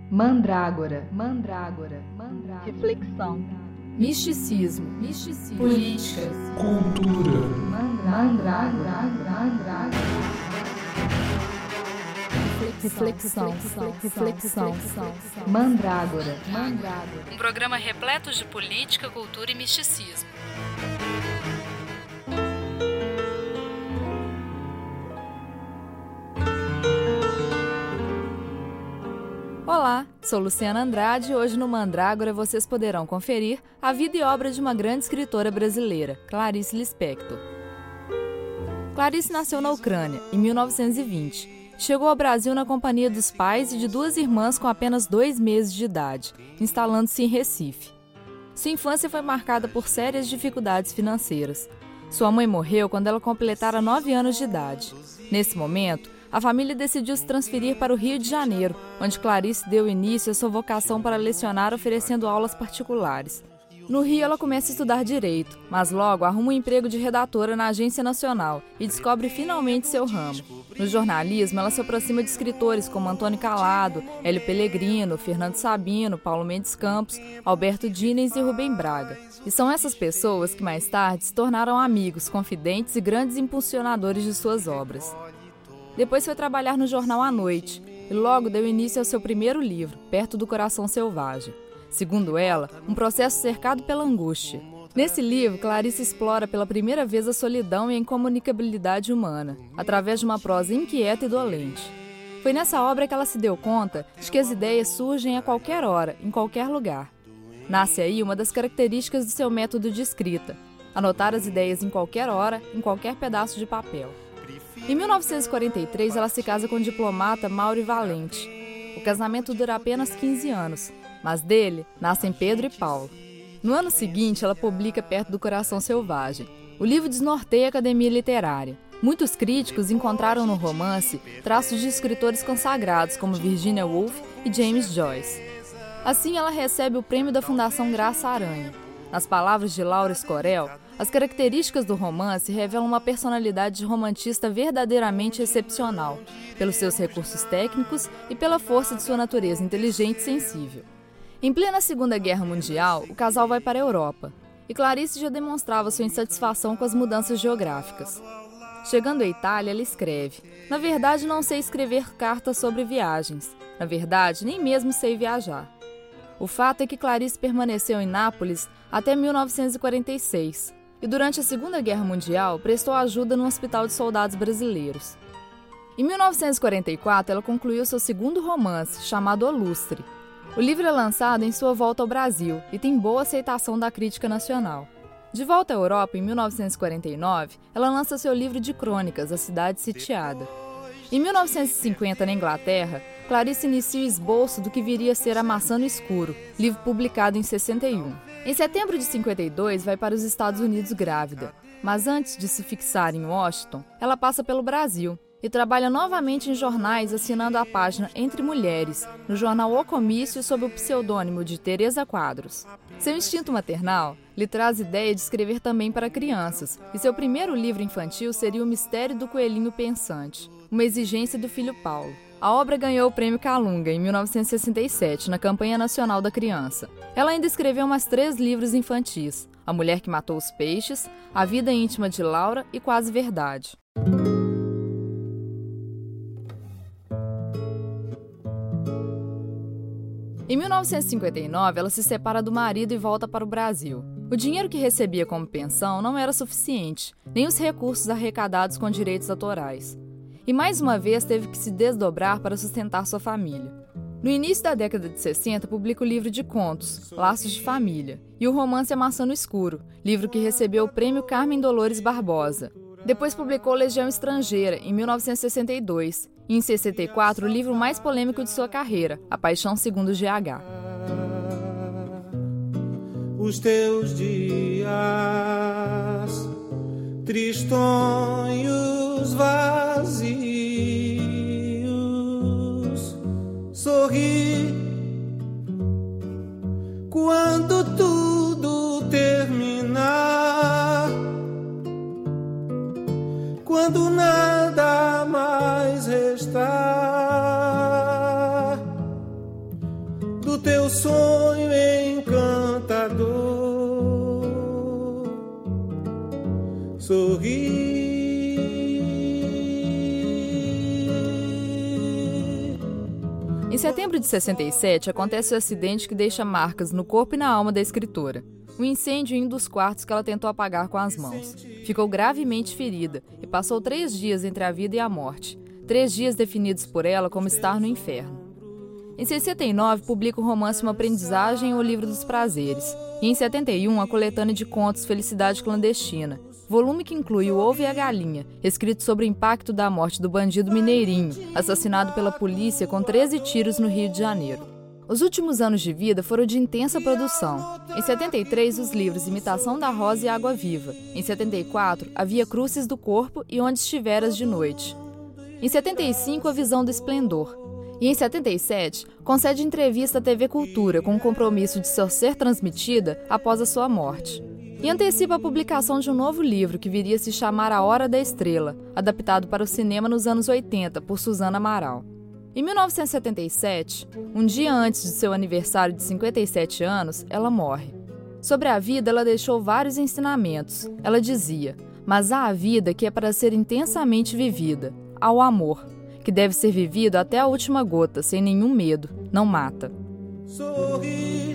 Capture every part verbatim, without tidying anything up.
Mandrágora, mandrágora, mandrágora. Reflexão. Misticismo, misticismo. Política. Cultura. Mandrágora, mandrágora. Reflexão, reflexão, reflexão. Mandrágora, mandrágora. Um programa repleto de política, cultura e misticismo. Olá, sou Luciana Andrade e hoje no Mandrágora vocês poderão conferir a vida e obra de uma grande escritora brasileira, Clarice Lispector. Clarice nasceu na Ucrânia, em mil novecentos e vinte. Chegou ao Brasil na companhia dos pais e de duas irmãs com apenas dois meses de idade, instalando-se em Recife. Sua infância foi marcada por sérias dificuldades financeiras. Sua mãe morreu quando ela completara nove anos de idade. Nesse momento, a família decidiu se transferir para o Rio de Janeiro, onde Clarice deu início à sua vocação para lecionar oferecendo aulas particulares. No Rio, ela começa a estudar Direito, mas logo arruma um emprego de redatora na Agência Nacional e descobre finalmente seu ramo. No jornalismo, ela se aproxima de escritores como Antônio Calado, Hélio Pellegrino, Fernando Sabino, Paulo Mendes Campos, Alberto Dines e Rubem Braga. E são essas pessoas que mais tarde se tornaram amigos, confidentes e grandes impulsionadores de suas obras. Depois foi trabalhar no jornal à noite e logo deu início ao seu primeiro livro, Perto do Coração Selvagem. Segundo ela, um processo cercado pela angústia. Nesse livro, Clarice explora pela primeira vez a solidão e a incomunicabilidade humana, através de uma prosa inquieta e dolente. Foi nessa obra que ela se deu conta de que as ideias surgem a qualquer hora, em qualquer lugar. Nasce aí uma das características do seu método de escrita: anotar as ideias em qualquer hora, em qualquer pedaço de papel. Em mil novecentos e quarenta e três, ela se casa com o diplomata Mauro Valente. O casamento dura apenas quinze anos, mas dele nascem Pedro e Paulo. No ano seguinte, ela publica Perto do Coração Selvagem. O livro desnorteia a academia literária. Muitos críticos encontraram no romance traços de escritores consagrados como Virginia Woolf e James Joyce. Assim, ela recebe o prêmio da Fundação Graça Aranha. Nas palavras de Laura Escorel, as características do romance revelam uma personalidade de romantista verdadeiramente excepcional, pelos seus recursos técnicos e pela força de sua natureza inteligente e sensível. Em plena Segunda Guerra Mundial, o casal vai para a Europa, e Clarice já demonstrava sua insatisfação com as mudanças geográficas. Chegando à Itália, ela escreve: "Na verdade, não sei escrever cartas sobre viagens. Na verdade, nem mesmo sei viajar." O fato é que Clarice permaneceu em Nápoles até mil novecentos e quarenta e seis, e durante a Segunda Guerra Mundial prestou ajuda no Hospital de Soldados Brasileiros. Em mil novecentos e quarenta e quatro, ela concluiu seu segundo romance, chamado O Lustre. O livro é lançado em sua volta ao Brasil e tem boa aceitação da crítica nacional. De volta à Europa, em mil novecentos e quarenta e nove, ela lança seu livro de crônicas, A Cidade Sitiada. Em mil novecentos e cinquenta, na Inglaterra, Clarice inicia o esboço do que viria a ser A Maçã no Escuro, livro publicado em sessenta e um. Em setembro de cinquenta e dois, vai para os Estados Unidos grávida, mas antes de se fixar em Washington, ela passa pelo Brasil e trabalha novamente em jornais assinando a página Entre Mulheres, no jornal O Comício, sob o pseudônimo de Teresa Quadros. Seu instinto maternal lhe traz a ideia de escrever também para crianças, e seu primeiro livro infantil seria O Mistério do Coelhinho Pensante, uma exigência do filho Paulo. A obra ganhou o Prêmio Calunga em mil novecentos e sessenta e sete, na Campanha Nacional da Criança. Ela ainda escreveu mais três livros infantis: A Mulher que Matou os Peixes, A Vida Íntima de Laura e Quase Verdade. Em mil novecentos e cinquenta e nove, ela se separa do marido e volta para o Brasil. O dinheiro que recebia como pensão não era suficiente, nem os recursos arrecadados com direitos autorais. E mais uma vez teve que se desdobrar para sustentar sua família. No início da década de sessenta, publica o livro de contos, Laços de Família, e o romance A Maçã no Escuro, livro que recebeu o prêmio Carmen Dolores Barbosa. Depois publicou Legião Estrangeira, em mil novecentos e sessenta e dois, e em sessenta e quatro o livro mais polêmico de sua carreira, A Paixão Segundo G H. Os teus dias tristonhos, vazios, sorri quando tudo terminar, quando nada mais restar. do teu sonho encantador. Sorri. Em setembro de sessenta e sete, acontece o acidente que deixa marcas no corpo e na alma da escritora. Um incêndio em um dos quartos que ela tentou apagar com as mãos. Ficou gravemente ferida e passou três dias entre a vida e a morte. Três dias definidos por ela como estar no inferno. Em sessenta e nove, publica o romance Uma Aprendizagem ou Livro dos Prazeres. E em setenta e um, a coletânea de contos Felicidade Clandestina, volume que inclui O Ovo e a Galinha, escrito sobre o impacto da morte do bandido Mineirinho, assassinado pela polícia com treze tiros no Rio de Janeiro. Os últimos anos de vida foram de intensa produção. Em setenta e três, os livros Imitação da Rosa e Água Viva. Em setenta e quatro, A Via Crucis do Corpo e Onde Estiveras de Noite. Em setenta e cinco, A Visão do Esplendor. E em setenta e sete, concede entrevista à T V Cultura com o compromisso de só ser transmitida após a sua morte. E antecipa a publicação de um novo livro que viria a se chamar A Hora da Estrela, adaptado para o cinema nos anos oitenta por Suzana Amaral. Em mil novecentos e setenta e sete, um dia antes de seu aniversário de cinquenta e sete anos, ela morre. Sobre a vida, ela deixou vários ensinamentos. Ela dizia: mas há a vida que é para ser intensamente vivida, há o amor, que deve ser vivido até a última gota, sem nenhum medo, não mata. Sorri,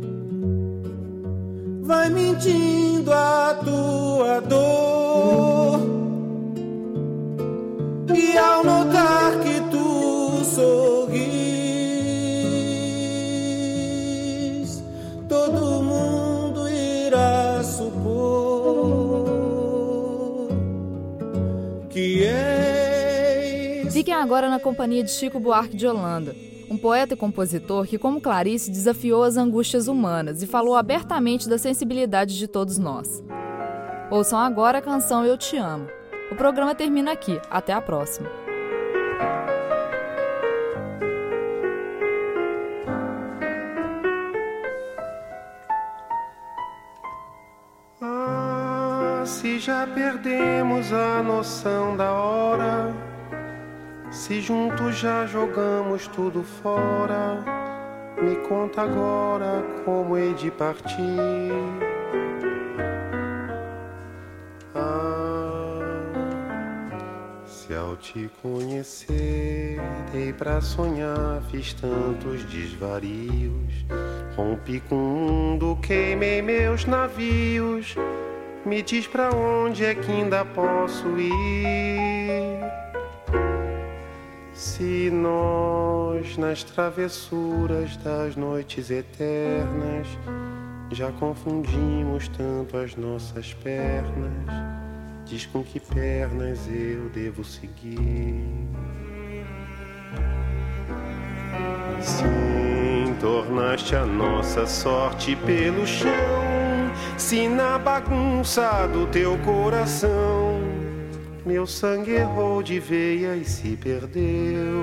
vai mentindo a tua dor, e ao notar que tu sorris, todo mundo irá supor que é. Fiquem agora na companhia de Chico Buarque de Holanda, um poeta e compositor que, como Clarice, desafiou as angústias humanas e falou abertamente da sensibilidade de todos nós. Ouçam agora a canção Eu Te Amo. O programa termina aqui. Até a próxima. Ah, se já perdemos a noção da hora, se juntos já jogamos tudo fora, me conta agora como hei de partir. Ah, se ao te conhecer dei pra sonhar, fiz tantos desvarios, rompi com o mundo, queimei meus navios, me diz pra onde é que ainda posso ir. Se nós, nas travessuras das noites eternas, já confundimos tanto as nossas pernas, diz com que pernas eu devo seguir. Sim, tornaste a nossa sorte pelo chão, se na bagunça do teu coração meu sangue errou de veia e se perdeu,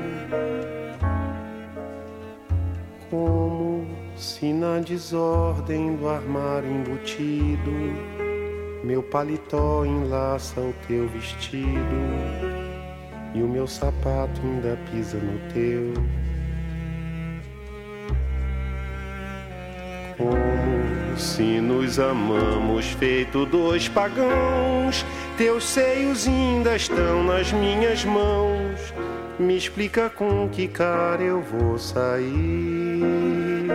como se na desordem do armário embutido meu paletó enlaça o teu vestido e o meu sapato ainda pisa no teu. Como se nos amamos feito dois pagãos, teus seios ainda estão nas minhas mãos, me explica com que cara eu vou sair.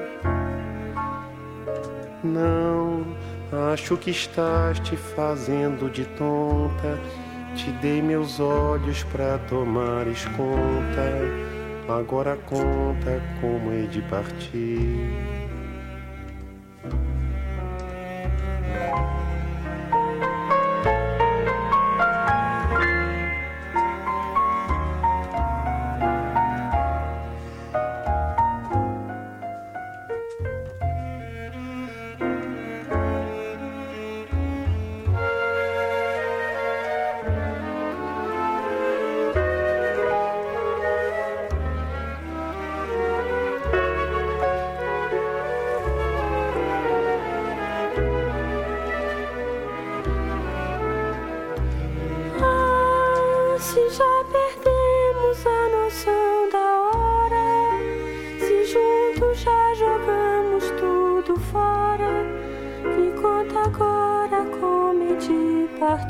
Não, acho que estás te fazendo de tonta, te dei meus olhos pra tomares conta, agora conta como hei de partir.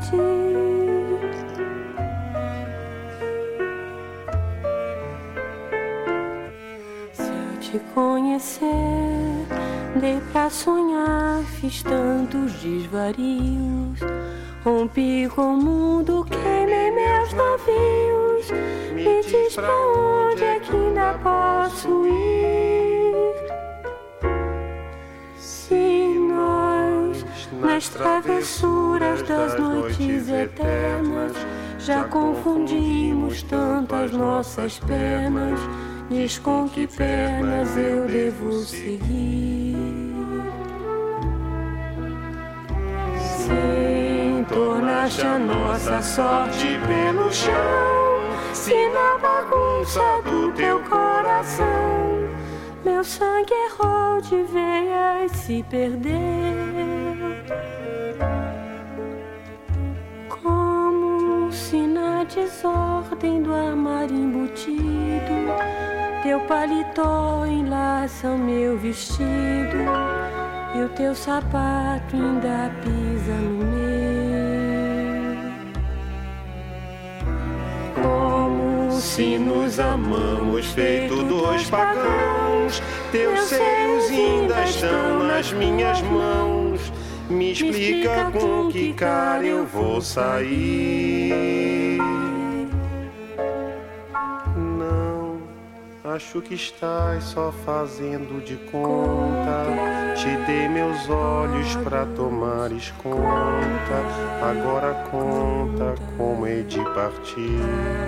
Se eu te conhecer, dei pra sonhar, fiz tantos desvarios, rompi com o mundo, queimei meus navios. Me diz pra onde é que ainda posso ir? Se nós, nas travessuras das noites eternas, já confundimos tantas nossas penas, diz com que pernas eu devo seguir. Sim, tornaste a nossa sorte pelo chão, se na bagunça do teu coração meu sangue errou de veias, se perdeu. Como se na desordem do armário embutido teu paletó enlaça o meu vestido e o teu sapato ainda pisa no meu. Como se nos amamos feito dois pagãos, teus seios ainda estão nas minhas mãos. Me explica com que cara eu vou sair. Não, acho que estás só fazendo de conta. Te dei meus olhos pra tomares conta. Agora conta como hei de partir.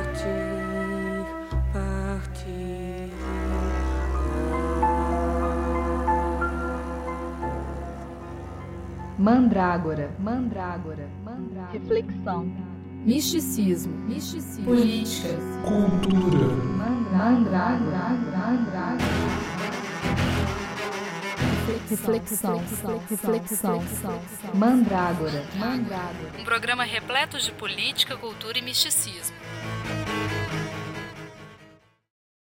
Mandrágora, mandrágora, mandrágora. Reflexão. Misticismo, misticismo, política, cultura, Mandrágora, mandrágora. reflexão, reflexão, Mandrágora, mandrágora. Um programa repleto de política, cultura e misticismo.